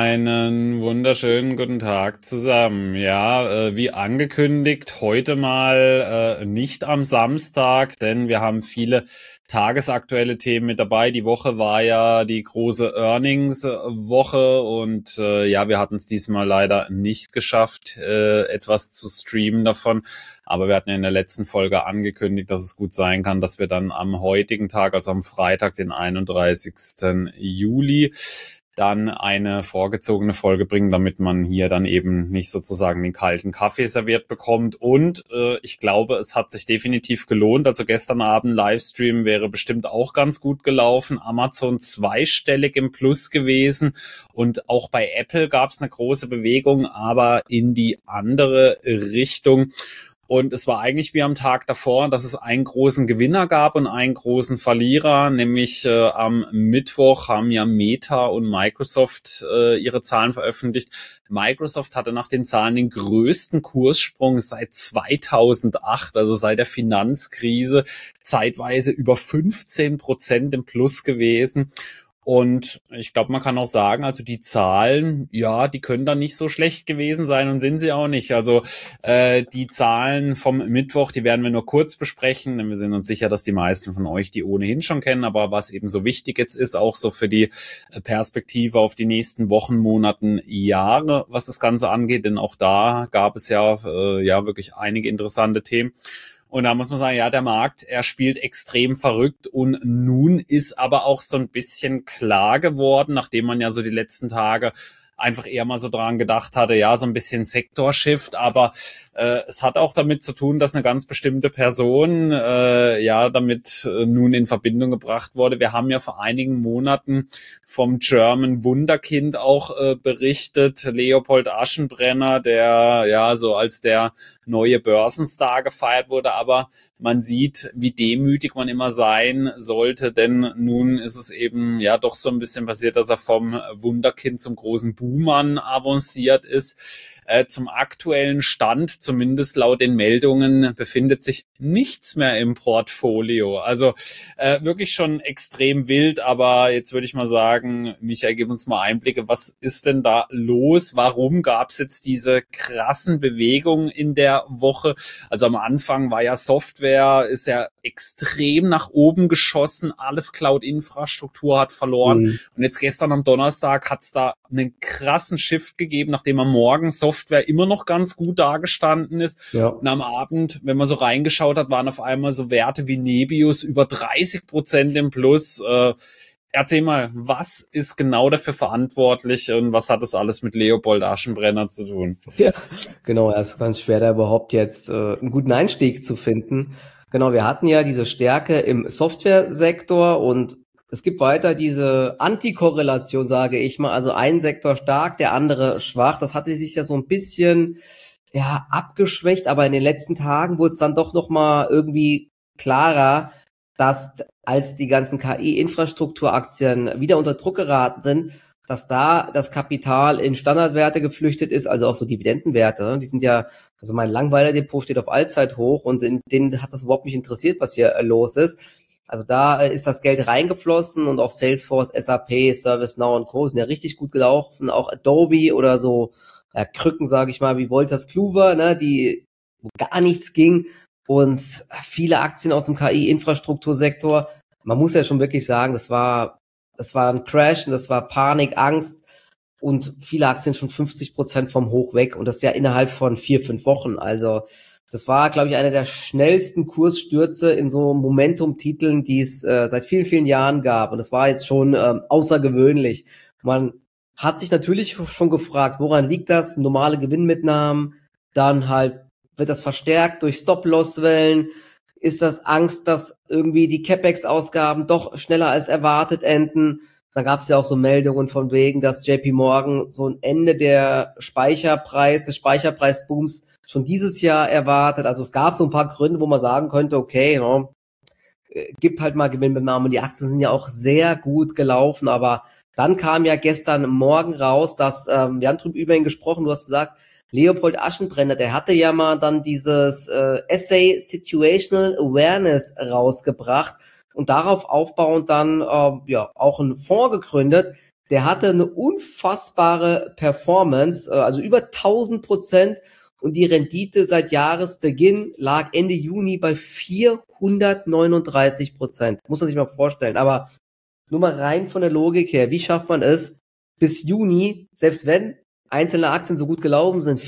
Einen wunderschönen guten Tag zusammen. Ja, wie angekündigt, heute mal nicht am Samstag, denn wir haben viele tagesaktuelle Themen mit dabei. Die Woche war ja die große Earnings-Woche und ja, wir hatten es diesmal leider nicht geschafft, etwas zu streamen davon. Aber wir hatten ja in der letzten Folge angekündigt, dass es gut sein kann, dass wir dann am heutigen Tag, also am Freitag, den 31. Juli, dann eine vorgezogene Folge bringen, damit man hier dann eben nicht sozusagen den kalten Kaffee serviert bekommt. Und ich glaube, es hat sich definitiv gelohnt. Also gestern Abend Livestream wäre bestimmt auch ganz gut gelaufen. Amazon zweistellig im Plus gewesen. Und auch bei Apple gab es eine große Bewegung, aber in die andere Richtung. Und es war eigentlich wie am Tag davor, dass es einen großen Gewinner gab und einen großen Verlierer, nämlich am Mittwoch haben ja Meta und Microsoft ihre Zahlen veröffentlicht. Microsoft hatte nach den Zahlen den größten Kurssprung seit 2008, also seit der Finanzkrise, zeitweise über 15% im Plus gewesen. Und ich glaube, man kann auch sagen, also die Zahlen, ja, die können dann nicht so schlecht gewesen sein und sind sie auch nicht. Also die Zahlen vom Mittwoch, die werden wir nur kurz besprechen, denn wir sind uns sicher, dass die meisten von euch die ohnehin schon kennen. Aber was eben so wichtig jetzt ist, auch so für die Perspektive auf die nächsten Wochen, Monaten, Jahre, was das Ganze angeht, denn auch da gab es ja wirklich einige interessante Themen. Und da muss man sagen, ja, der Markt, er spielt extrem verrückt und nun ist aber auch so ein bisschen klar geworden, nachdem man ja so die letzten Tage einfach eher mal so dran gedacht hatte, ja, so ein bisschen Sektorshift, aber es hat auch damit zu tun, dass eine ganz bestimmte Person damit nun in Verbindung gebracht wurde. Wir haben ja vor einigen Monaten vom German Wunderkind auch berichtet, Leopold Aschenbrenner, der ja so als der neue Börsenstar gefeiert wurde, aber man sieht, wie demütig man immer sein sollte, denn nun ist es eben ja doch so ein bisschen passiert, dass er vom Wunderkind zum großen Buhmann avanciert ist. Zum aktuellen Stand, zumindest laut den Meldungen, befindet sich nichts mehr im Portfolio. Also wirklich schon extrem wild, aber jetzt würde ich mal sagen, Michael, gib uns mal Einblicke, was ist denn da los? Warum gab es jetzt diese krassen Bewegungen in der Woche? Also am Anfang war ja Software, ist ja extrem nach oben geschossen, alles Cloud-Infrastruktur hat verloren. Und jetzt gestern am Donnerstag hat es da einen krassen Shift gegeben, nachdem am Morgen Software immer noch ganz gut dagestanden ist. Ja. Und am Abend, wenn man so reingeschaut hat, waren auf einmal so Werte wie Nebius über 30% im Plus. Erzähl mal, was ist genau dafür verantwortlich und was hat das alles mit Leopold Aschenbrenner zu tun? Ja, genau, es ist ganz schwer, da überhaupt jetzt einen guten Einstieg zu finden. Genau, wir hatten ja diese Stärke im Softwaresektor und es gibt weiter diese Antikorrelation, sage ich mal, also ein Sektor stark, der andere schwach. Das hatte sich ja so ein bisschen abgeschwächt, aber in den letzten Tagen wurde es dann doch nochmal irgendwie klarer, dass als die ganzen KI-Infrastrukturaktien wieder unter Druck geraten sind, dass da das Kapital in Standardwerte geflüchtet ist, also auch so Dividendenwerte. Die sind ja, also mein Langweiler-Depot steht auf Allzeithoch und in denen hat das überhaupt nicht interessiert, was hier los ist. Also da ist das Geld reingeflossen und auch Salesforce, SAP, ServiceNow und Co. sind ja richtig gut gelaufen. Auch Adobe oder so Krücken, sage ich mal, wie Wolters Kluwer, ne, wo gar nichts ging. Und viele Aktien aus dem KI-Infrastruktursektor. Man muss ja schon wirklich sagen, das war ein Crash und das war Panik, Angst und viele Aktien schon 50% vom Hoch weg und das ja innerhalb von 4-5 Wochen. Also das war, glaube ich, einer der schnellsten Kursstürze in so Momentum-Titeln, die es seit vielen, vielen Jahren gab. Und das war jetzt schon außergewöhnlich. Man hat sich natürlich schon gefragt, woran liegt das? Normale Gewinnmitnahmen, dann halt wird das verstärkt durch Stop-Loss-Wellen. Ist das Angst, dass irgendwie die CapEx-Ausgaben doch schneller als erwartet enden? Dann gab es ja auch so Meldungen von wegen, dass JP Morgan so ein Ende des Speicherpreisbooms schon dieses Jahr erwartet. Also es gab so ein paar Gründe, wo man sagen könnte, okay, gibt halt mal Gewinnmitnahmen. Die Aktien sind ja auch sehr gut gelaufen, aber dann kam ja gestern Morgen raus, dass, wir haben drüber über ihn gesprochen, du hast gesagt, Leopold Aschenbrenner, der hatte ja mal dann dieses Essay Situational Awareness rausgebracht und darauf aufbauend dann auch einen Fonds gegründet, der hatte eine unfassbare Performance, also über 1000%, und die Rendite seit Jahresbeginn lag Ende Juni bei 439%. Muss man sich mal vorstellen. Aber nur mal rein von der Logik her, wie schafft man es, bis Juni, selbst wenn einzelne Aktien so gut gelaufen sind,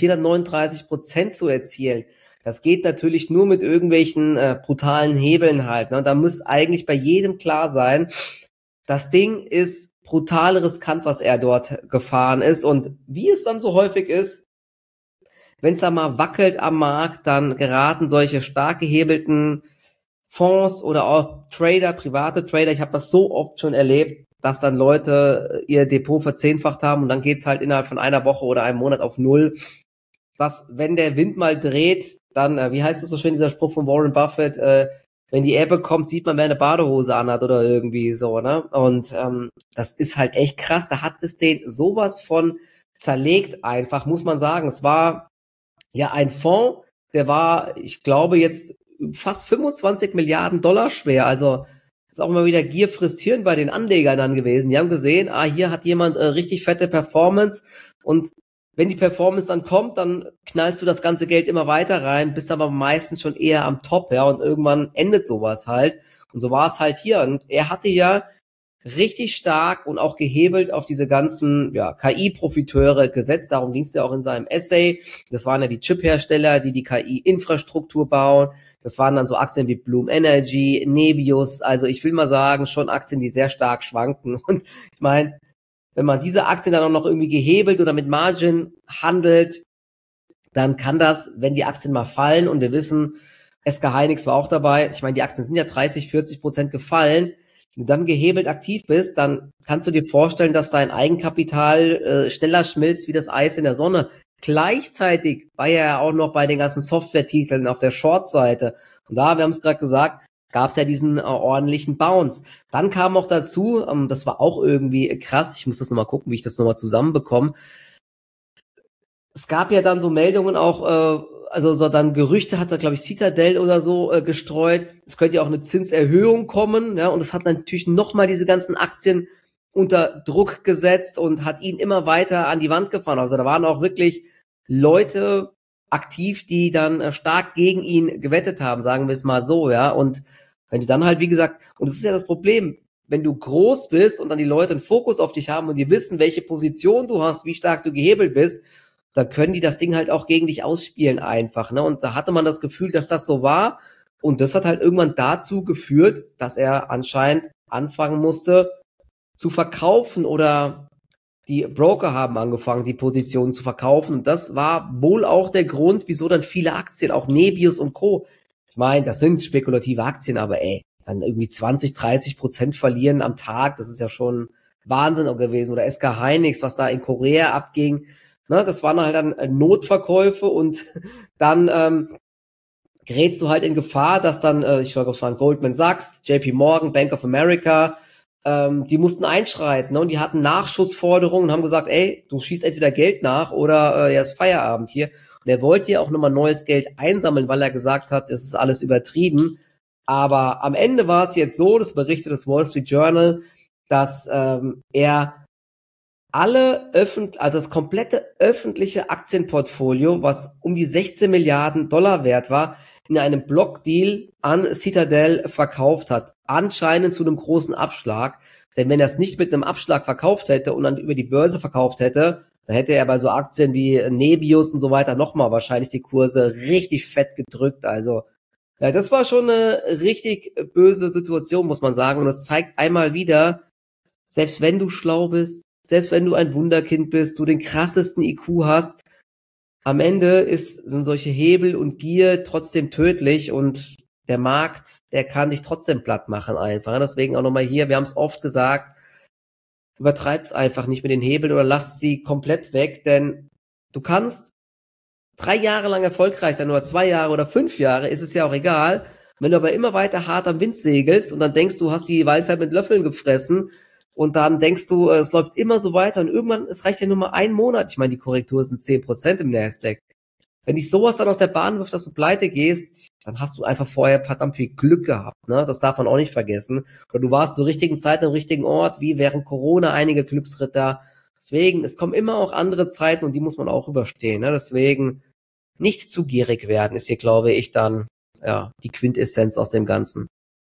439% zu erzielen? Das geht natürlich nur mit irgendwelchen brutalen Hebeln halt. Ne? Da muss eigentlich bei jedem klar sein, das Ding ist brutal riskant, was er dort gefahren ist. Und wie es dann so häufig ist, wenn es da mal wackelt am Markt, dann geraten solche stark gehebelten Fonds oder auch Trader, private Trader, ich habe das so oft schon erlebt, dass dann Leute ihr Depot verzehnfacht haben und dann geht's halt innerhalb von einer Woche oder einem Monat auf null. Dass, wenn der Wind mal dreht, dann, wie heißt es so schön, dieser Spruch von Warren Buffett, wenn die Ebbe kommt, sieht man, wer eine Badehose anhat oder irgendwie so, ne? Und das ist halt echt krass, da hat es den sowas von zerlegt einfach, muss man sagen. Es war ja ein Fonds, der war, ich glaube, jetzt fast 25 Milliarden Dollar schwer. Also ist auch immer wieder Gier frisst Hirn bei den Anlegern dann gewesen. Die haben gesehen, hier hat jemand richtig fette Performance, und wenn die Performance dann kommt, dann knallst du das ganze Geld immer weiter rein, bist aber meistens schon eher am Top, ja, und irgendwann endet sowas halt. Und so war es halt hier. Und er hatte ja richtig stark und auch gehebelt auf diese ganzen KI-Profiteure gesetzt. Darum ging es ja auch in seinem Essay. Das waren ja die Chip-Hersteller, die KI-Infrastruktur bauen. Das waren dann so Aktien wie Bloom Energy, Nebius. Also ich will mal sagen, schon Aktien, die sehr stark schwanken. Und ich meine, wenn man diese Aktien dann auch noch irgendwie gehebelt oder mit Margin handelt, dann kann das, wenn die Aktien mal fallen, und wir wissen, SK Hynix war auch dabei, ich meine, die Aktien sind ja 30-40% gefallen, wenn du dann gehebelt aktiv bist, dann kannst du dir vorstellen, dass dein Eigenkapital schneller schmilzt wie das Eis in der Sonne. Gleichzeitig war er ja auch noch bei den ganzen Software-Titeln auf der Short-Seite. Und da, wir haben es gerade gesagt, gab es ja diesen ordentlichen Bounce. Dann kam auch dazu, das war auch irgendwie krass, ich muss das nochmal gucken, wie ich das nochmal zusammenbekomme. Es gab ja dann so Meldungen auch, also so dann Gerüchte hat da, glaube ich, Citadel oder so gestreut. Es könnte ja auch eine Zinserhöhung kommen, ja, und es hat natürlich nochmal diese ganzen Aktien unter Druck gesetzt und hat ihn immer weiter an die Wand gefahren. Also da waren auch wirklich Leute aktiv, die dann stark gegen ihn gewettet haben, sagen wir es mal so, ja. Und wenn du dann halt, wie gesagt, und das ist ja das Problem, wenn du groß bist und dann die Leute einen Fokus auf dich haben und die wissen, welche Position du hast, wie stark du gehebelt bist, dann können die das Ding halt auch gegen dich ausspielen einfach, ne? Und da hatte man das Gefühl, dass das so war. Und das hat halt irgendwann dazu geführt, dass er anscheinend anfangen musste zu verkaufen, oder die Broker haben angefangen, die Positionen zu verkaufen. Und das war wohl auch der Grund, wieso dann viele Aktien, auch Nebius und Co. Ich meine, das sind spekulative Aktien, aber dann irgendwie 20-30% verlieren am Tag, das ist ja schon Wahnsinn auch gewesen. Oder SK Hynix, was da in Korea abging. Ne, das waren halt dann Notverkäufe, und dann gerätst du halt in Gefahr, dass dann, ich glaube, es waren Goldman Sachs, JP Morgan, Bank of America, die mussten einschreiten, ne, und die hatten Nachschussforderungen und haben gesagt, du schießt entweder Geld nach oder ist Feierabend hier. Und er wollte ja auch nochmal neues Geld einsammeln, weil er gesagt hat, es ist alles übertrieben. Aber am Ende war es jetzt so, das berichtet das Wall Street Journal, dass er also das komplette öffentliche Aktienportfolio, was um die 16 Milliarden Dollar wert war, in einem Blockdeal an Citadel verkauft hat. Anscheinend zu einem großen Abschlag. Denn wenn er es nicht mit einem Abschlag verkauft hätte und dann über die Börse verkauft hätte, dann hätte er bei so Aktien wie Nebius und so weiter nochmal wahrscheinlich die Kurse richtig fett gedrückt. Also, ja, das war schon eine richtig böse Situation, muss man sagen. Und das zeigt einmal wieder, selbst wenn du schlau bist, selbst wenn du ein Wunderkind bist, du den krassesten IQ hast, am Ende sind solche Hebel und Gier trotzdem tödlich, und der Markt, der kann dich trotzdem platt machen einfach. Deswegen auch nochmal hier, wir haben es oft gesagt, übertreib's einfach nicht mit den Hebeln oder lasst sie komplett weg, denn du kannst 3 Jahre lang erfolgreich sein oder 2 Jahre oder 5 Jahre, ist es ja auch egal. Wenn du aber immer weiter hart am Wind segelst und dann denkst, du hast die Weisheit mit Löffeln gefressen, und dann denkst du, es läuft immer so weiter, und irgendwann, es reicht ja nur mal 1 Monat. Ich meine, die Korrektur sind 10% im Nasdaq. wenn dich sowas dann aus der Bahn wirft, dass du pleite gehst, dann hast du einfach vorher verdammt viel Glück gehabt, ne? Das darf man auch nicht vergessen. Oder du warst zur richtigen Zeit am richtigen Ort, wie während Corona einige Glücksritter. Deswegen, es kommen immer auch andere Zeiten und die muss man auch überstehen, ne? Deswegen nicht zu gierig werden, ist hier, glaube ich, dann ja die Quintessenz aus dem Ganzen.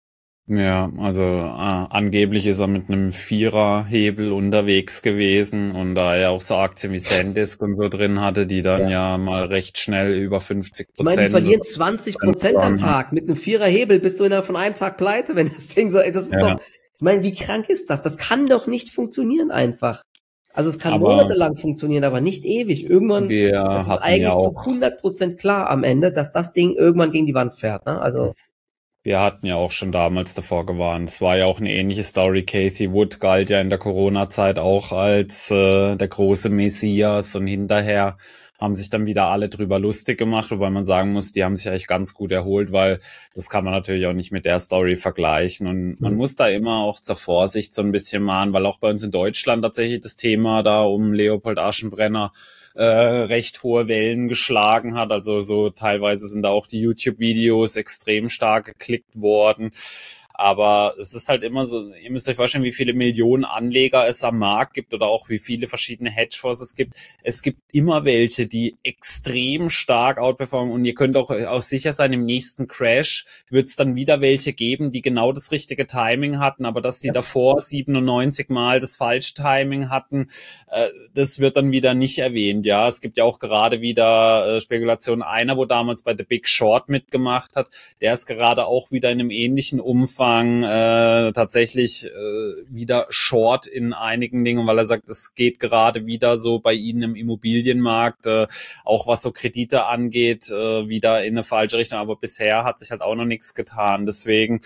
Ja, also angeblich ist er mit einem Viererhebel unterwegs gewesen und da er auch so Aktien wie SanDisk und so drin hatte, die dann ja mal recht schnell über 50%. Ich meine, die verlieren 20% am Tag. Mit einem Viererhebel bist du innerhalb von einem Tag pleite, wenn das Ding so, das ist doch, ich meine, wie krank ist das? Das kann doch nicht funktionieren einfach. Also es kann monatelang funktionieren, aber nicht ewig. Irgendwann das ist eigentlich zu 100% klar am Ende, dass das Ding irgendwann gegen die Wand fährt, ne? Also wir hatten ja auch schon damals davor gewarnt. Es war ja auch eine ähnliche Story. Cathie Wood galt ja in der Corona-Zeit auch als der große Messias und hinterher haben sich dann wieder alle drüber lustig gemacht, wobei man sagen muss, die haben sich eigentlich ganz gut erholt, weil das kann man natürlich auch nicht mit der Story vergleichen und man muss da immer auch zur Vorsicht so ein bisschen mahnen, weil auch bei uns in Deutschland tatsächlich das Thema da um Leopold Aschenbrenner recht hohe Wellen geschlagen hat. Also so teilweise sind da auch die YouTube-Videos extrem stark geklickt worden. Aber es ist halt immer so, ihr müsst euch vorstellen, wie viele Millionen Anleger es am Markt gibt oder auch wie viele verschiedene Hedgefonds es gibt. Es gibt immer welche, die extrem stark outperformen und ihr könnt auch sicher sein, im nächsten Crash wird es dann wieder welche geben, die genau das richtige Timing hatten, aber dass die davor 97 Mal das falsche Timing hatten, das wird dann wieder nicht erwähnt. Ja, es gibt ja auch gerade wieder Spekulationen. Einer, wo damals bei The Big Short mitgemacht hat, der ist gerade auch wieder in einem ähnlichen Umfang tatsächlich wieder short in einigen Dingen, weil er sagt, es geht gerade wieder so bei ihnen im Immobilienmarkt, auch was so Kredite angeht, wieder in eine falsche Richtung. Aber bisher hat sich halt auch noch nichts getan. Deswegen,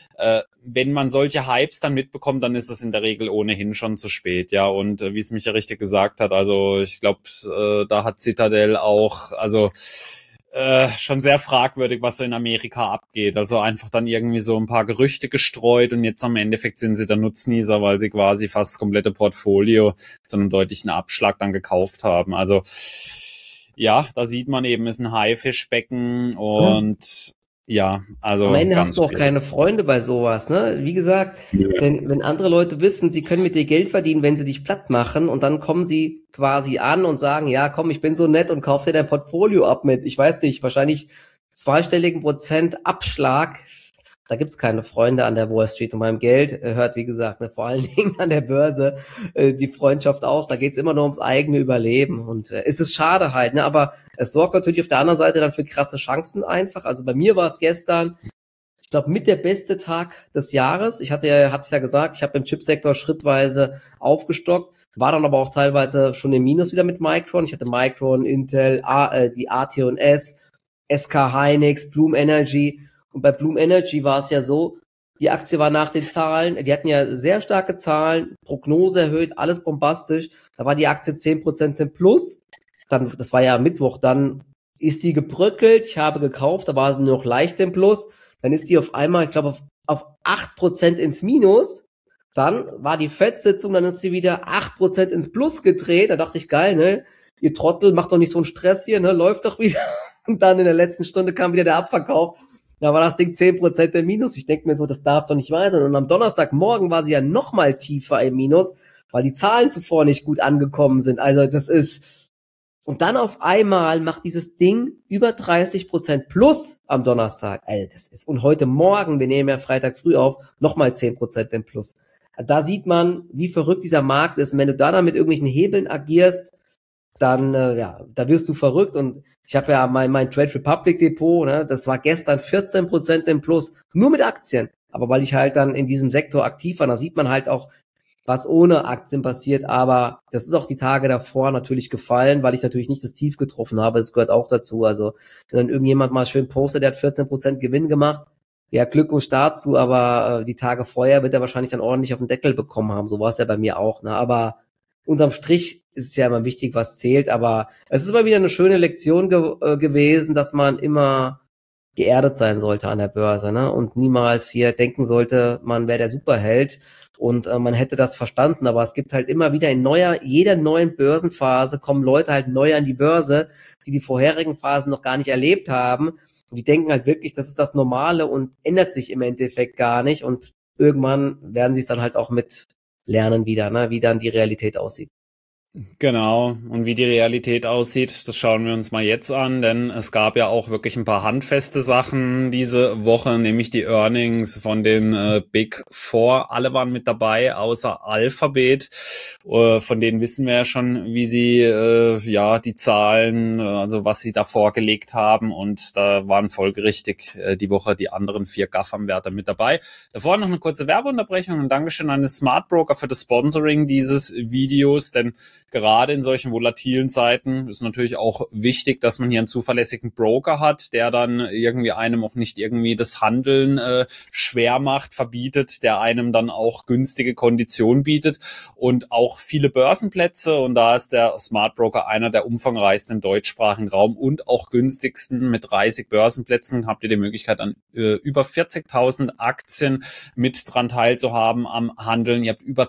wenn man solche Hypes dann mitbekommt, dann ist es in der Regel ohnehin schon zu spät. Ja, und wie es Micha richtig gesagt hat, also ich glaube, da hat Citadel auch, also schon sehr fragwürdig, was so in Amerika abgeht. Also einfach dann irgendwie so ein paar Gerüchte gestreut und jetzt am Endeffekt sind sie der Nutznießer, weil sie quasi fast das komplette Portfolio zu einem deutlichen Abschlag dann gekauft haben. Also ja, da sieht man eben, ist ein Haifischbecken und ja, also am Ende hast du auch keine Freunde bei sowas, ne? Wie gesagt, wenn andere Leute wissen, sie können mit dir Geld verdienen, wenn sie dich platt machen und dann kommen sie quasi an und sagen, ja, komm, ich bin so nett und kauf dir dein Portfolio ab mit, ich weiß nicht, wahrscheinlich zweistelligen Prozent Abschlag. Da gibt's keine Freunde an der Wall Street und beim Geld hört, wie gesagt, ne, vor allen Dingen an der Börse die Freundschaft aus. Da geht's immer nur ums eigene Überleben und es ist schade halt, ne, aber es sorgt natürlich auf der anderen Seite dann für krasse Chancen einfach. Also bei mir war es gestern, ich glaube, mit der beste Tag des Jahres. Ich hatte es ja gesagt, ich habe im Chipsektor schrittweise aufgestockt, war dann aber auch teilweise schon im Minus wieder mit Micron. Ich hatte Micron, Intel, die AT&S, SK Hynix, Bloom Energy. Und bei Bloom Energy war es ja so, die Aktie war nach den Zahlen, die hatten ja sehr starke Zahlen, Prognose erhöht, alles bombastisch. Da war die Aktie 10% im Plus. Dann, das war ja Mittwoch, dann ist die gebröckelt, ich habe gekauft, da war sie noch leicht im Plus. Dann ist die auf einmal, ich glaube, auf 8% ins Minus. Dann war die FED-Sitzung, dann ist sie wieder 8% ins Plus gedreht. Da dachte ich, geil, ne? Ihr Trottel, macht doch nicht so einen Stress hier, ne? Läuft doch wieder. Und dann in der letzten Stunde kam wieder der Abverkauf. Da war das Ding 10% im Minus. Ich denke mir so, das darf doch nicht wahr sein. Und am Donnerstagmorgen war sie ja noch mal tiefer im Minus, weil die Zahlen zuvor nicht gut angekommen sind. Also das ist... Und dann auf einmal macht dieses Ding über 30% plus am Donnerstag. Alter, das ist, und heute Morgen, wir nehmen ja Freitag früh auf, nochmal 10% im Plus. Da sieht man, wie verrückt dieser Markt ist. Und wenn du da dann mit irgendwelchen Hebeln agierst, dann, ja, da wirst du verrückt. Und ich habe ja mein Trade Republic Depot, ne, das war gestern 14% im Plus, nur mit Aktien. Aber weil ich halt dann in diesem Sektor aktiv war, da sieht man halt auch, was ohne Aktien passiert, aber das ist auch die Tage davor natürlich gefallen, weil ich natürlich nicht das Tief getroffen habe, das gehört auch dazu, also wenn dann irgendjemand mal schön postet, der hat 14% Gewinn gemacht, ja, Glückwunsch dazu, aber die Tage vorher wird er wahrscheinlich dann ordentlich auf den Deckel bekommen haben, so war es ja bei mir auch, ne, aber unterm Strich ist es ja immer wichtig, was zählt, aber es ist immer wieder eine schöne Lektion gewesen, dass man immer geerdet sein sollte an der Börse, ne? Und niemals hier denken sollte, man wäre der Superheld und man hätte das verstanden. Aber es gibt halt immer wieder jeder neuen Börsenphase kommen Leute halt neu an die Börse, die vorherigen Phasen noch gar nicht erlebt haben. Und die denken halt wirklich, das ist das Normale und ändert sich im Endeffekt gar nicht. Und irgendwann werden sie es dann halt auch mit lernen wieder, ne? Wie dann die Realität aussieht. Genau. Und wie die Realität aussieht, das schauen wir uns mal jetzt an, denn es gab ja auch wirklich ein paar handfeste Sachen diese Woche, nämlich die Earnings von den Big Four. Alle waren mit dabei, außer Alphabet. Von denen wissen wir ja schon, wie sie die Zahlen, also was sie da vorgelegt haben. Und da waren folgerichtig die Woche die anderen 4 GAFAM-Werte mit dabei. Davor noch eine kurze Werbeunterbrechung und Dankeschön an den Smart Broker für das Sponsoring dieses Videos, denn gerade in solchen volatilen Zeiten ist natürlich auch wichtig, dass man hier einen zuverlässigen Broker hat, der dann irgendwie einem auch nicht irgendwie das Handeln schwer macht, verbietet, der einem dann auch günstige Konditionen bietet und auch viele Börsenplätze. Und da ist der Smart Broker einer der umfangreichsten im deutschsprachigen Raum und auch günstigsten. Mit 30 Börsenplätzen habt ihr die Möglichkeit, an über 40.000 Aktien mit dran teilzuhaben am Handeln. Ihr habt über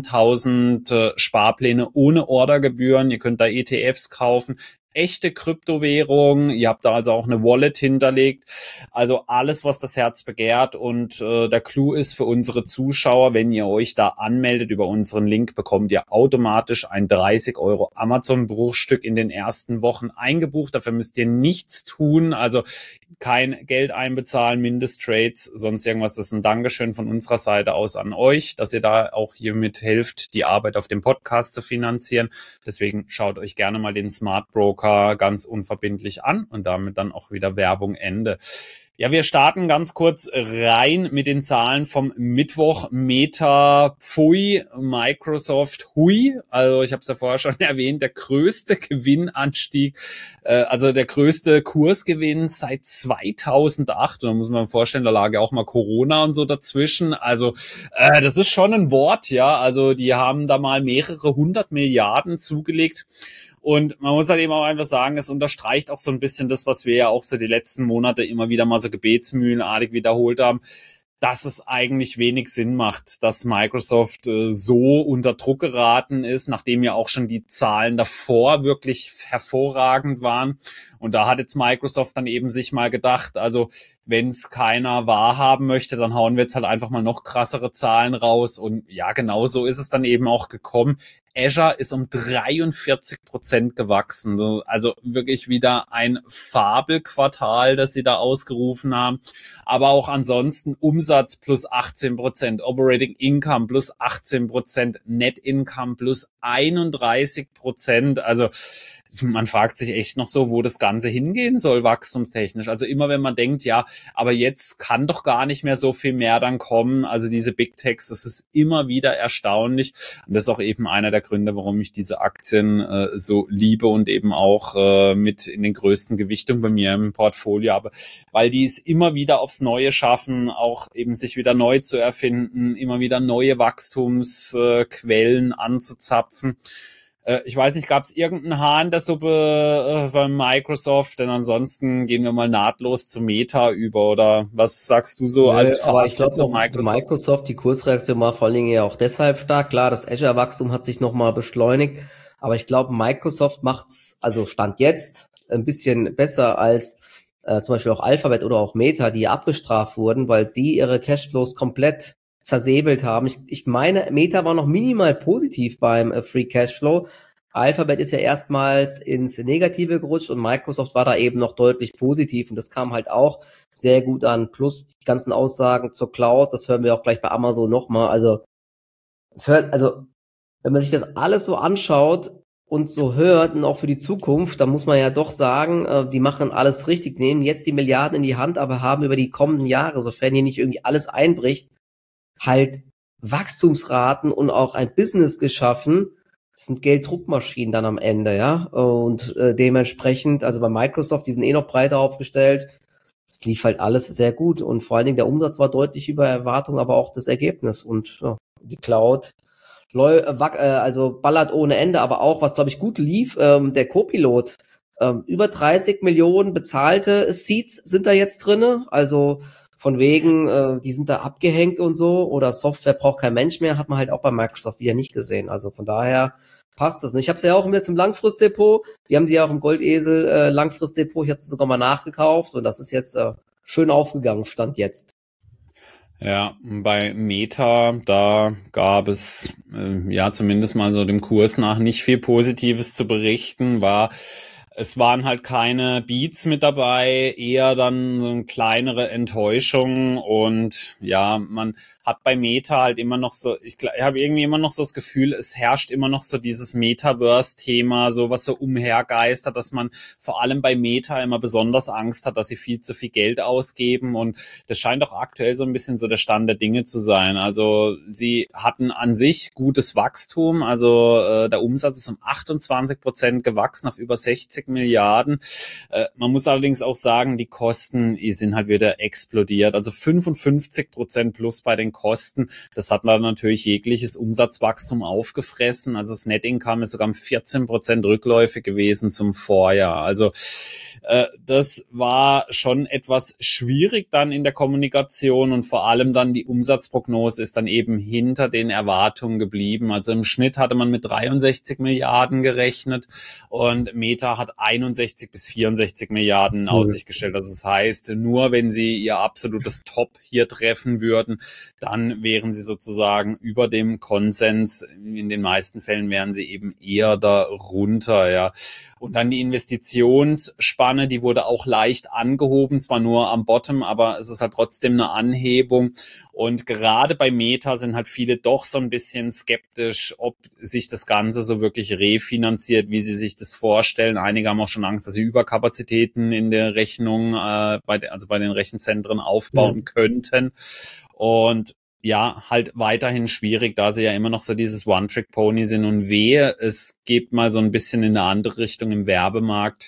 10.000 Sparpläne ohne Ordergebühren. Ihr könnt da ETFs kaufen. Echte Kryptowährung, ihr habt da also auch eine Wallet hinterlegt, also alles, was das Herz begehrt. Und der Clou ist für unsere Zuschauer, wenn ihr euch da anmeldet über unseren Link, bekommt ihr automatisch ein 30 € Amazon-Bruchstück in den ersten Wochen eingebucht. Dafür müsst ihr nichts tun, also kein Geld einbezahlen, Mindesttrades, sonst irgendwas. Das ist ein Dankeschön von unserer Seite aus an euch, dass ihr da auch hiermit helft, die Arbeit auf dem Podcast zu finanzieren. Deswegen schaut euch gerne mal den Smart Broker ganz unverbindlich an und damit dann auch wieder Werbung Ende. Ja, wir starten ganz kurz rein mit den Zahlen vom Mittwoch. Meta, pfui, Microsoft, hui. Also ich habe es ja vorher schon erwähnt, der größte Gewinnanstieg, also der größte Kursgewinn seit 2008. Und da muss man sich vorstellen, da lag ja auch mal Corona und so dazwischen. Also das ist schon ein Wort, ja. Also die haben da mal mehrere 100 Milliarden zugelegt. Und man muss halt eben auch einfach sagen, es unterstreicht auch so ein bisschen das, was wir ja auch so die letzten Monate immer wieder mal so gebetsmühlenartig wiederholt haben, dass es eigentlich wenig Sinn macht, dass Microsoft so unter Druck geraten ist, nachdem ja auch schon die Zahlen davor wirklich hervorragend waren. Und da hat jetzt Microsoft dann eben sich mal gedacht, also wenn es keiner wahrhaben möchte, dann hauen wir jetzt halt einfach mal noch krassere Zahlen raus. Und ja, genau so ist es dann eben auch gekommen. Azure ist um 43% gewachsen. Also wirklich wieder ein Fabelquartal, das sie da ausgerufen haben. Aber auch ansonsten Umsatz plus 18%, Operating Income plus 18%, Net Income plus 31%. Also man fragt sich echt noch so, wo das Ganze hingehen soll, wachstumstechnisch. Also immer wenn man denkt, ja, aber jetzt kann doch gar nicht mehr so viel mehr dann kommen. Also diese Big Techs, das ist immer wieder erstaunlich. Und das ist auch eben einer der Gründe, warum ich diese Aktien so liebe und eben auch mit in den größten Gewichtungen bei mir im Portfolio habe, weil die es immer wieder aufs Neue schaffen, auch eben sich wieder neu zu erfinden, immer wieder neue Wachstumsquellen anzuzapfen. Ich weiß nicht, gab es irgendeinen Hahn der Suppe bei Microsoft? Denn ansonsten gehen wir mal nahtlos zu Meta über. Oder was sagst du so als Fazit zu Microsoft? Microsoft, die Kursreaktion war vor allen Dingen ja auch deshalb stark. Klar, das Azure-Wachstum hat sich nochmal beschleunigt. Aber ich glaube, Microsoft macht's, also Stand jetzt, ein bisschen besser als zum Beispiel auch Alphabet oder auch Meta, die abgestraft wurden, weil die ihre Cashflows komplett zersäbelt haben. Ich meine, Meta war noch minimal positiv beim Free Cashflow. Alphabet ist ja erstmals ins Negative gerutscht und Microsoft war da eben noch deutlich positiv und das kam halt auch sehr gut an. Plus die ganzen Aussagen zur Cloud, das hören wir auch gleich bei Amazon nochmal. Also wenn man sich das alles so anschaut und so hört und auch für die Zukunft, dann muss man ja doch sagen, die machen alles richtig, nehmen jetzt die Milliarden in die Hand, aber haben über die kommenden Jahre, sofern hier nicht irgendwie alles einbricht, halt Wachstumsraten und auch ein Business geschaffen. Das sind Gelddruckmaschinen dann am Ende, ja. Und dementsprechend, also bei Microsoft, die sind noch breiter aufgestellt. Es lief halt alles sehr gut und vor allen Dingen der Umsatz war deutlich über Erwartung, aber auch das Ergebnis und ja, die Cloud also ballert ohne Ende, aber auch, was glaube ich gut lief, der Copilot Über 30 Millionen bezahlte Seats sind da jetzt drinne, also von wegen, die sind da abgehängt und so, oder Software braucht kein Mensch mehr, hat man halt auch bei Microsoft wieder nicht gesehen. Also von daher passt das. Und ich habe sie ja auch jetzt im Langfristdepot, die haben sie ja auch im Goldesel Langfristdepot, ich hatte sie sogar mal nachgekauft und das ist jetzt schön aufgegangen, Stand jetzt. Ja, bei Meta, da gab es ja zumindest mal so dem Kurs nach nicht viel Positives zu berichten, es waren halt keine Beats mit dabei, eher dann so eine kleinere Enttäuschung und ja, man hat bei Meta halt immer noch so, ich habe irgendwie immer noch so das Gefühl, es herrscht immer noch so dieses Metaverse-Thema, so was so umhergeistert, dass man vor allem bei Meta immer besonders Angst hat, dass sie viel zu viel Geld ausgeben und das scheint auch aktuell so ein bisschen so der Stand der Dinge zu sein. Also sie hatten an sich gutes Wachstum, also der Umsatz ist um 28% gewachsen auf über 60 Milliarden. Man muss allerdings auch sagen, die Kosten, die sind halt wieder explodiert. Also 55% plus bei den Kosten. Das hat dann natürlich jegliches Umsatzwachstum aufgefressen. Also das Net Income ist sogar um 14% rückläufig gewesen zum Vorjahr. Also das war schon etwas schwierig dann in der Kommunikation und vor allem dann die Umsatzprognose ist dann eben hinter den Erwartungen geblieben. Also im Schnitt hatte man mit 63 Milliarden gerechnet und Meta hat 61 bis 64 Milliarden in Aussicht gestellt. Also das heißt, nur wenn sie ihr absolutes Top hier treffen würden, dann wären sie sozusagen über dem Konsens. In den meisten Fällen wären sie eben eher darunter, ja. Und dann die Investitionsspanne, die wurde auch leicht angehoben, zwar nur am Bottom, aber es ist halt trotzdem eine Anhebung. Und gerade bei Meta sind halt viele doch so ein bisschen skeptisch, ob sich das Ganze so wirklich refinanziert, wie sie sich das vorstellen. Einige haben auch schon Angst, dass sie Überkapazitäten in der Rechnung, bei den Rechenzentren aufbauen könnten. Und ja, halt weiterhin schwierig, da sie ja immer noch so dieses One-Trick-Pony sind und wehe, es geht mal so ein bisschen in eine andere Richtung im Werbemarkt.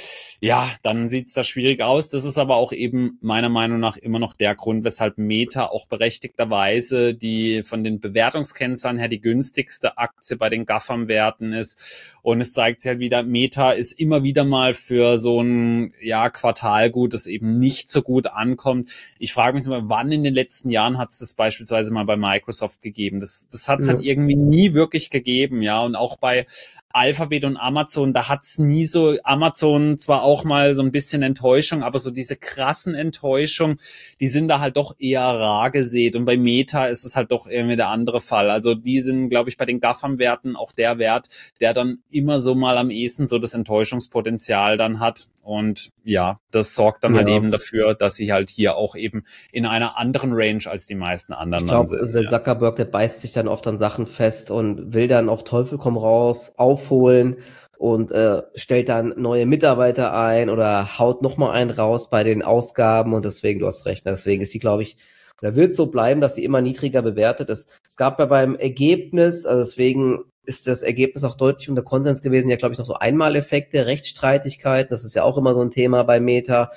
Ja, dann sieht's da schwierig aus. Das ist aber auch eben meiner Meinung nach immer noch der Grund, weshalb Meta auch berechtigterweise die von den Bewertungskennzahlen her die günstigste Aktie bei den GAFAM-Werten ist. Und es zeigt sich halt wieder, Meta ist immer wieder mal für so ein Quartalgut, das eben nicht so gut ankommt. Ich frage mich mal, wann in den letzten Jahren hat es das beispielsweise mal bei Microsoft gegeben? Das hat es halt irgendwie nie wirklich gegeben, ja. Und auch bei Alphabet und Amazon, da hat's nie so, Amazon zwar auch mal so ein bisschen Enttäuschung, aber so diese krassen Enttäuschungen, die sind da halt doch eher rar gesät und bei Meta ist es halt doch irgendwie der andere Fall. Also die sind, glaube ich, bei den GAFAM-Werten auch der Wert, der dann immer so mal am ehesten so das Enttäuschungspotenzial dann hat und ja, das sorgt dann halt eben dafür, dass sie halt hier auch eben in einer anderen Range als die meisten anderen sind. Ich glaube, der Zuckerberg, der beißt sich dann oft an Sachen fest und will dann auf Teufel komm raus aufholen und stellt dann neue Mitarbeiter ein oder haut nochmal einen raus bei den Ausgaben und deswegen, du hast recht, deswegen ist sie, glaube ich, oder wird so bleiben, dass sie immer niedriger bewertet ist. Es gab ja beim Ergebnis, also deswegen ist das Ergebnis auch deutlich unter Konsens gewesen, ja, glaube ich, noch so Einmaleffekte, Rechtsstreitigkeiten, das ist ja auch immer so ein Thema bei Meta.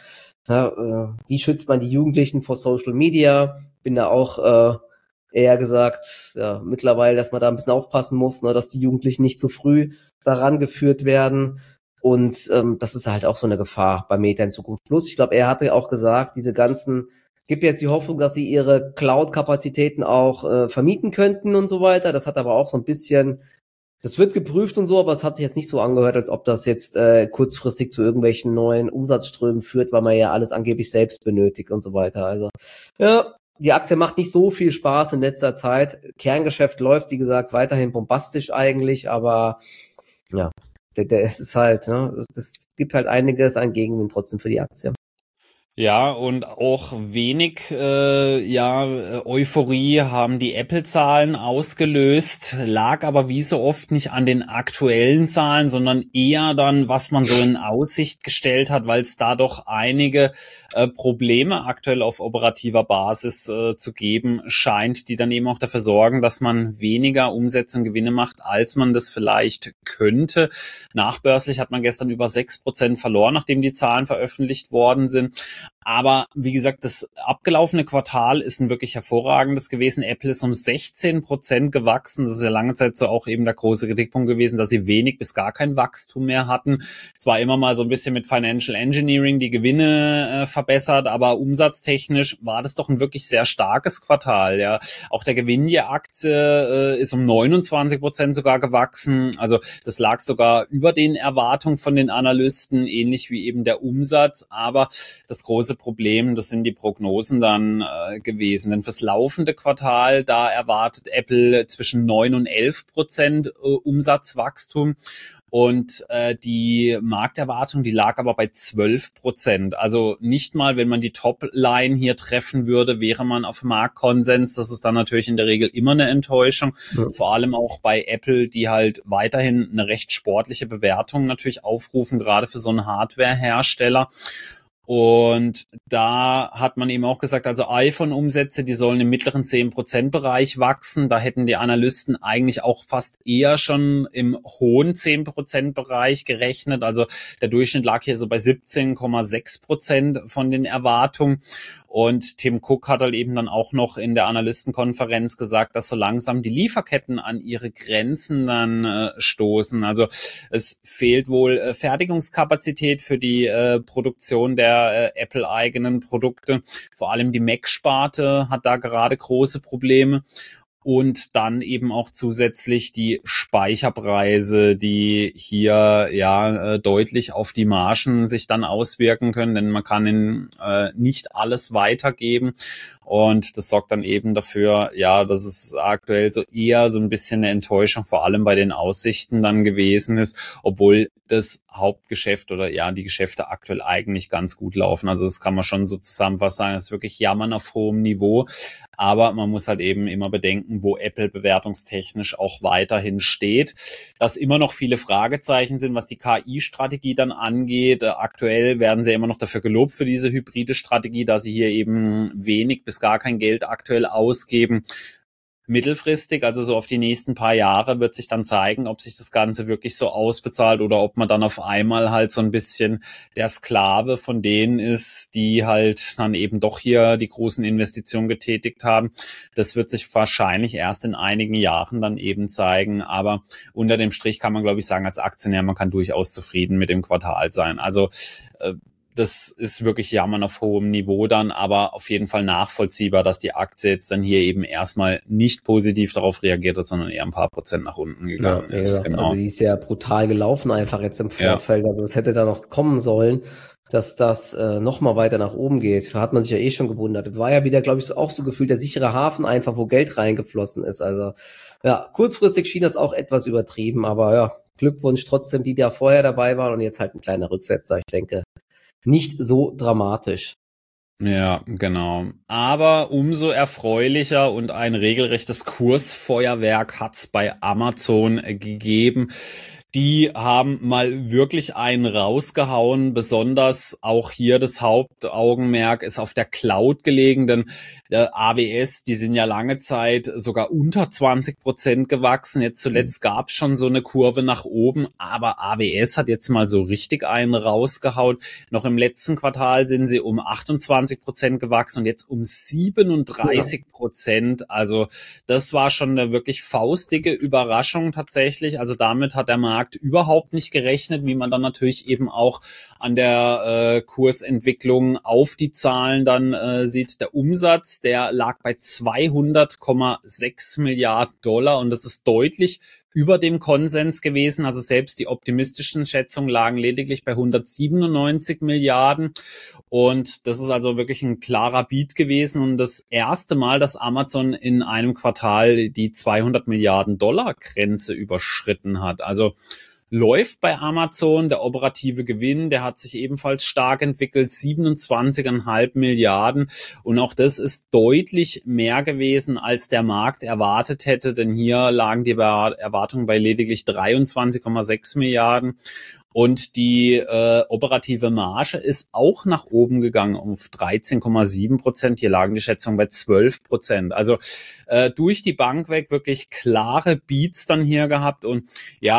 Ja, wie schützt man die Jugendlichen vor Social Media? Bin da auch eher gesagt, ja, mittlerweile, dass man da ein bisschen aufpassen muss, ne, dass die Jugendlichen nicht zu früh daran geführt werden. Und das ist halt auch so eine Gefahr bei Meta in Zukunft. Plus, ich glaube, er hatte auch gesagt, es gibt jetzt die Hoffnung, dass sie ihre Cloud-Kapazitäten auch vermieten könnten und so weiter. Das hat aber auch so ein bisschen, das wird geprüft und so, aber es hat sich jetzt nicht so angehört, als ob das jetzt kurzfristig zu irgendwelchen neuen Umsatzströmen führt, weil man ja alles angeblich selbst benötigt und so weiter. Also, ja, die Aktie macht nicht so viel Spaß in letzter Zeit. Kerngeschäft läuft, wie gesagt, weiterhin bombastisch eigentlich, aber ja, es ist halt, ne, das gibt halt einiges an Gegenwind trotzdem für die Aktie. Ja, und auch wenig Euphorie haben die Apple-Zahlen ausgelöst, lag aber wie so oft nicht an den aktuellen Zahlen, sondern eher dann, was man so in Aussicht gestellt hat, weil es da doch einige Probleme aktuell auf operativer Basis zu geben scheint, die dann eben auch dafür sorgen, dass man weniger Umsätze und Gewinne macht, als man das vielleicht könnte. Nachbörslich hat man gestern über 6% verloren, nachdem die Zahlen veröffentlicht worden sind. Aber wie gesagt, das abgelaufene Quartal ist ein wirklich hervorragendes gewesen. Apple ist um 16% gewachsen. Das ist ja lange Zeit so auch eben der große Kritikpunkt gewesen, dass sie wenig bis gar kein Wachstum mehr hatten. Zwar immer mal so ein bisschen mit Financial Engineering die Gewinne verbessert, aber umsatztechnisch war das doch ein wirklich sehr starkes Quartal. Ja, auch der Gewinn je Aktie ist um 29% sogar gewachsen. Also das lag sogar über den Erwartungen von den Analysten, ähnlich wie eben der Umsatz. Aber das große Problem, das sind die Prognosen dann gewesen. Denn fürs laufende Quartal, da erwartet Apple zwischen 9 und 11% Umsatzwachstum. Und die Markterwartung, die lag aber bei 12%. Also nicht mal, wenn man die Topline hier treffen würde, wäre man auf Marktkonsens. Das ist dann natürlich in der Regel immer eine Enttäuschung. Ja. Vor allem auch bei Apple, die halt weiterhin eine recht sportliche Bewertung natürlich aufrufen, gerade für so einen Hardware-Hersteller. Und da hat man eben auch gesagt, also iPhone-Umsätze, die sollen im mittleren 10%-Bereich wachsen. Da hätten die Analysten eigentlich auch fast eher schon im hohen 10%-Bereich gerechnet. Also der Durchschnitt lag hier so bei 17,6% von den Erwartungen. Und Tim Cook hat halt eben dann auch noch in der Analystenkonferenz gesagt, dass so langsam die Lieferketten an ihre Grenzen dann stoßen. Also es fehlt wohl Fertigungskapazität für die Produktion der Apple-eigenen Produkte. Vor allem die Mac-Sparte hat da gerade große Probleme. Und dann eben auch zusätzlich die Speicherpreise, die hier deutlich auf die Margen sich dann auswirken können, denn man kann nicht alles weitergeben. Und das sorgt dann eben dafür, dass es aktuell so eher so ein bisschen eine Enttäuschung, vor allem bei den Aussichten dann gewesen ist, obwohl das Hauptgeschäft oder die Geschäfte aktuell eigentlich ganz gut laufen. Also das kann man schon so zusammenfassend sagen, das ist wirklich Jammern auf hohem Niveau. Aber man muss halt eben immer bedenken, wo Apple bewertungstechnisch auch weiterhin steht. Dass immer noch viele Fragezeichen sind, was die KI-Strategie dann angeht. Aktuell werden sie immer noch dafür gelobt für diese hybride Strategie, dass sie hier eben wenig bis gar kein Geld aktuell ausgeben. Mittelfristig, also so auf die nächsten paar Jahre, wird sich dann zeigen, ob sich das Ganze wirklich so ausbezahlt oder ob man dann auf einmal halt so ein bisschen der Sklave von denen ist, die halt dann eben doch hier die großen Investitionen getätigt haben. Das wird sich wahrscheinlich erst in einigen Jahren dann eben zeigen, aber unter dem Strich kann man, glaube ich, sagen, als Aktionär, man kann durchaus zufrieden mit dem Quartal sein. Also das ist wirklich Jammern auf hohem Niveau dann, aber auf jeden Fall nachvollziehbar, dass die Aktie jetzt dann hier eben erstmal nicht positiv darauf reagiert hat, sondern eher ein paar Prozent nach unten gegangen ist. Genau. Also die ist ja brutal gelaufen einfach jetzt im Vorfeld, aber das hätte da noch kommen sollen, dass das noch mal weiter nach oben geht. Da hat man sich ja eh schon gewundert. Das war ja wieder, glaube ich, auch so gefühlt der sichere Hafen einfach, wo Geld reingeflossen ist. Also kurzfristig schien das auch etwas übertrieben, aber Glückwunsch trotzdem, die da vorher dabei waren und jetzt halt ein kleiner Rücksetzer, ich denke. Nicht so dramatisch. Ja, genau. Aber umso erfreulicher und ein regelrechtes Kursfeuerwerk hat's bei Amazon gegeben. Die haben mal wirklich einen rausgehauen. Besonders auch hier das Hauptaugenmerk ist auf der Cloud gelegen, denn AWS, die sind ja lange Zeit sogar unter 20% gewachsen. Jetzt zuletzt gab es schon so eine Kurve nach oben, aber AWS hat jetzt mal so richtig einen rausgehauen. Noch im letzten Quartal sind sie um 28% gewachsen und jetzt um 37%. Also das war schon eine wirklich faustdicke Überraschung tatsächlich. Also damit hat der Markt überhaupt nicht gerechnet, wie man dann natürlich eben auch an der Kursentwicklung auf die Zahlen dann sieht. Der Umsatz, der lag bei 200,6 Milliarden Dollar und das ist deutlich über dem Konsens gewesen. Also selbst die optimistischen Schätzungen lagen lediglich bei 197 Milliarden. Und das ist also wirklich ein klarer Beat gewesen und das erste Mal, dass Amazon in einem Quartal die 200 Milliarden Dollar Grenze überschritten hat. Also läuft bei Amazon, der operative Gewinn, der hat sich ebenfalls stark entwickelt, 27,5 Milliarden und auch das ist deutlich mehr gewesen, als der Markt erwartet hätte, denn hier lagen die Erwartungen bei lediglich 23,6 Milliarden. Und die operative Marge ist auch nach oben gegangen auf 13,7%. Hier lagen die Schätzungen bei 12%. Also durch die Bank weg wirklich klare Beats dann hier gehabt. Und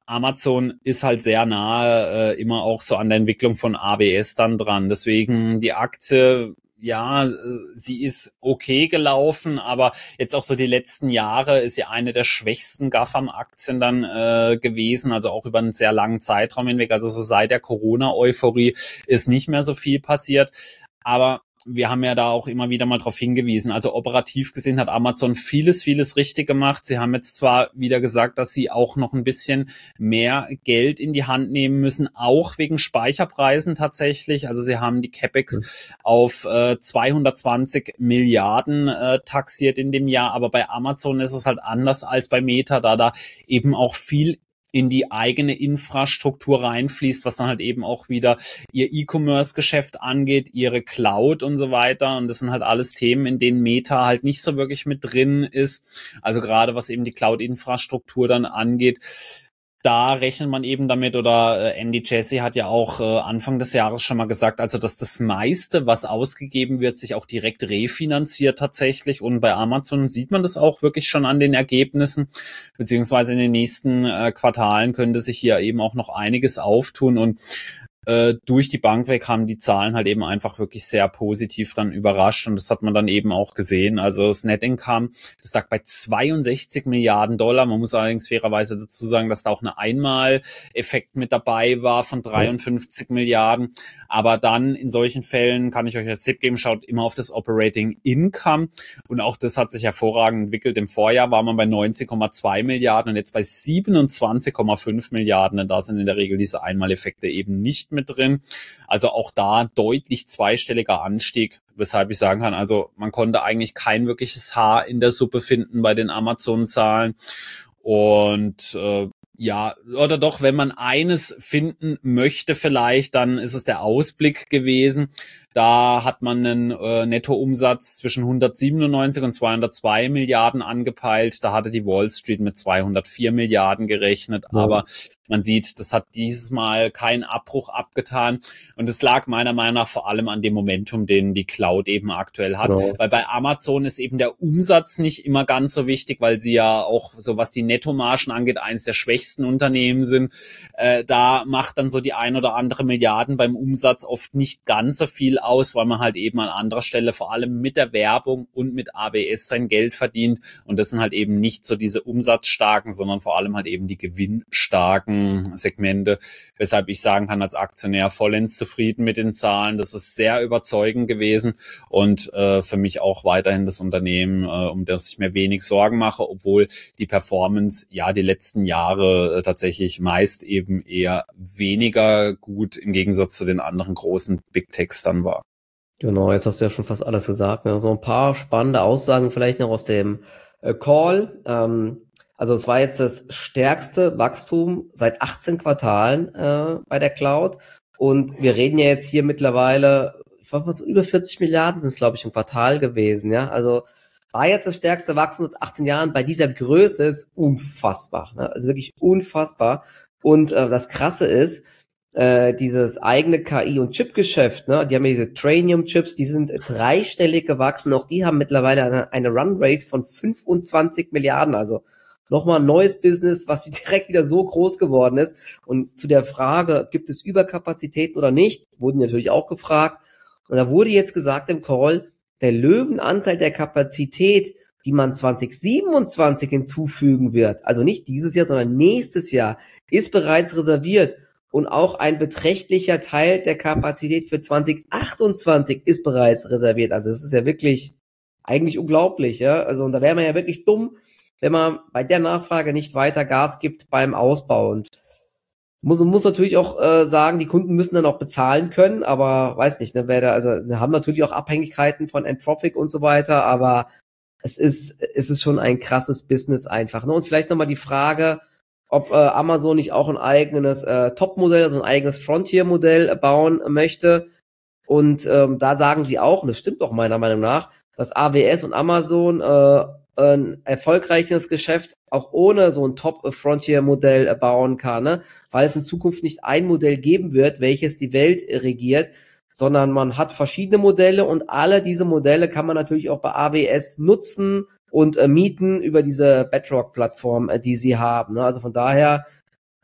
Amazon ist halt sehr nahe immer auch so an der Entwicklung von AWS dann dran. Deswegen die Aktie, ja, sie ist okay gelaufen, aber jetzt auch so die letzten Jahre ist ja eine der schwächsten GAFAM-Aktien dann gewesen, also auch über einen sehr langen Zeitraum hinweg. Also so seit der Corona-Euphorie ist nicht mehr so viel passiert. Aber wir haben ja da auch immer wieder mal drauf hingewiesen. Also operativ gesehen hat Amazon vieles richtig gemacht. Sie haben jetzt zwar wieder gesagt, dass sie auch noch ein bisschen mehr Geld in die Hand nehmen müssen, auch wegen Speicherpreisen tatsächlich. Also sie haben die CapEx auf 220 Milliarden taxiert in dem Jahr. Aber bei Amazon ist es halt anders als bei Meta, da eben auch viel in die eigene Infrastruktur reinfließt, was dann halt eben auch wieder ihr E-Commerce-Geschäft angeht, ihre Cloud und so weiter. Und das sind halt alles Themen, in denen Meta halt nicht so wirklich mit drin ist. Also gerade was eben die Cloud-Infrastruktur dann angeht, da rechnet man eben damit, oder Andy Jassy hat ja auch Anfang des Jahres schon mal gesagt, also dass das meiste, was ausgegeben wird, sich auch direkt refinanziert tatsächlich, und bei Amazon sieht man das auch wirklich schon an den Ergebnissen, beziehungsweise in den nächsten Quartalen könnte sich hier eben auch noch einiges auftun, und durch die Bank weg haben die Zahlen halt eben einfach wirklich sehr positiv dann überrascht, und das hat man dann eben auch gesehen. Also das Net Income, das lag bei 62 Milliarden Dollar. Man muss allerdings fairerweise dazu sagen, dass da auch eine Einmaleffekt mit dabei war von 53 Milliarden. Aber dann in solchen Fällen kann ich euch als Tipp geben, schaut immer auf das Operating Income, und auch das hat sich hervorragend entwickelt. Im Vorjahr war man bei 19,2 Milliarden und jetzt bei 27,5 Milliarden. Und da sind in der Regel diese Einmaleffekte eben nicht mit drin. Also auch da deutlich zweistelliger Anstieg, weshalb ich sagen kann, also man konnte eigentlich kein wirkliches Haar in der Suppe finden bei den Amazon-Zahlen. Und ja, oder doch, wenn man eines finden möchte vielleicht, dann ist es der Ausblick gewesen. Da hat man einen Nettoumsatz zwischen 197 und 202 Milliarden angepeilt. Da hatte die Wall Street mit 204 Milliarden gerechnet. Ja. Aber man sieht, das hat dieses Mal keinen Abbruch abgetan. Und es lag meiner Meinung nach vor allem an dem Momentum, den die Cloud eben aktuell hat. Genau. Weil bei Amazon ist eben der Umsatz nicht immer ganz so wichtig, weil sie ja auch, so was die Nettomargen angeht, eines der schwächsten Unternehmen sind. Da macht dann so die ein oder andere Milliarden beim Umsatz oft nicht ganz so viel aus, weil man halt eben an anderer Stelle vor allem mit der Werbung und mit AWS sein Geld verdient. Und das sind halt eben nicht so diese umsatzstarken, sondern vor allem halt eben die gewinnstarken Segmente, weshalb ich sagen kann, als Aktionär vollends zufrieden mit den Zahlen. Das ist sehr überzeugend gewesen und für mich auch weiterhin das Unternehmen, um das ich mir wenig Sorgen mache, obwohl die Performance ja die letzten Jahre tatsächlich meist eben eher weniger gut im Gegensatz zu den anderen großen Big Techs dann war. Genau, jetzt hast du ja schon fast alles gesagt. Ne? So ein paar spannende Aussagen vielleicht noch aus dem Call. Also es war jetzt das stärkste Wachstum seit 18 Quartalen bei der Cloud. Und wir reden ja jetzt hier mittlerweile, ich weiß was, über 40 Milliarden sind es, glaube ich, im Quartal gewesen. Ja, also war jetzt das stärkste Wachstum seit 18 Jahren. Bei dieser Größe ist unfassbar. Ne? Also wirklich unfassbar. Und das Krasse ist, dieses eigene KI- und Chipgeschäft, ne, die haben ja diese Trainium-Chips, die sind dreistellig gewachsen. Auch die haben mittlerweile eine Run-Rate von 25 Milliarden. Also nochmal ein neues Business, was direkt wieder so groß geworden ist. Und zu der Frage, gibt es Überkapazitäten oder nicht, wurden natürlich auch gefragt. Und da wurde jetzt gesagt im Call, der Löwenanteil der Kapazität, die man 2027 hinzufügen wird, also nicht dieses Jahr, sondern nächstes Jahr, ist bereits reserviert. Und auch ein beträchtlicher Teil der Kapazität für 2028 ist bereits reserviert. Also es ist ja wirklich eigentlich unglaublich, ja. Also und da wäre man ja wirklich dumm, wenn man bei der Nachfrage nicht weiter Gas gibt beim Ausbau. Und muss natürlich auch sagen, die Kunden müssen dann auch bezahlen können, aber weiß nicht, ne, wir haben natürlich auch Abhängigkeiten von Anthropic und so weiter, aber es ist schon ein krasses Business einfach. Ne? Und vielleicht nochmal die Frage, ob Amazon nicht auch ein eigenes Top-Modell, also ein eigenes Frontier-Modell bauen möchte. Und da sagen sie auch, und das stimmt auch meiner Meinung nach, dass AWS und Amazon ein erfolgreiches Geschäft auch ohne so ein Top-Frontier-Modell bauen kann, ne? Weil es in Zukunft nicht ein Modell geben wird, welches die Welt regiert, sondern man hat verschiedene Modelle und alle diese Modelle kann man natürlich auch bei AWS nutzen und mieten über diese Bedrock-Plattform, die sie haben. Ne? Also von daher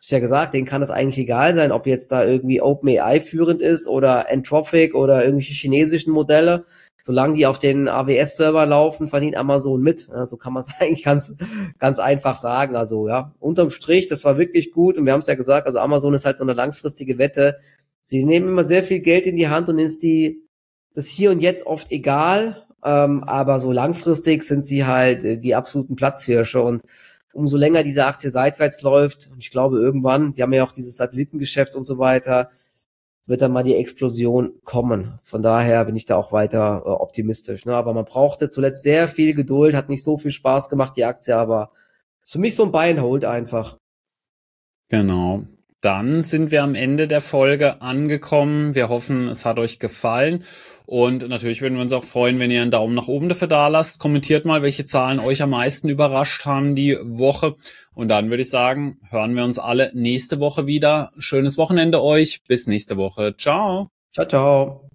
Ist ja gesagt, denen kann es eigentlich egal sein, ob jetzt da irgendwie OpenAI führend ist oder Anthropic oder irgendwelche chinesischen Modelle. Solange die auf den AWS-Server laufen, verdient Amazon mit. Ja, so kann man es eigentlich ganz einfach sagen. Also ja, unterm Strich, das war wirklich gut. Und wir haben es ja gesagt, also Amazon ist halt so eine langfristige Wette. Sie nehmen immer sehr viel Geld in die Hand und ist das Hier und Jetzt oft egal. Aber so langfristig sind sie halt die absoluten Platzhirsche. Und umso länger diese Aktie seitwärts läuft, und ich glaube irgendwann, die haben ja auch dieses Satellitengeschäft und so weiter, wird dann mal die Explosion kommen. Von daher bin ich da auch weiter optimistisch. Ne? Aber man brauchte zuletzt sehr viel Geduld, hat nicht so viel Spaß gemacht, die Aktie, aber ist für mich so ein Buy and Hold einfach. Genau. Dann sind wir am Ende der Folge angekommen. Wir hoffen, es hat euch gefallen. Und natürlich würden wir uns auch freuen, wenn ihr einen Daumen nach oben dafür da lasst. Kommentiert mal, welche Zahlen euch am meisten überrascht haben die Woche. Und dann würde ich sagen, hören wir uns alle nächste Woche wieder. Schönes Wochenende euch. Bis nächste Woche. Ciao. Ciao, ciao.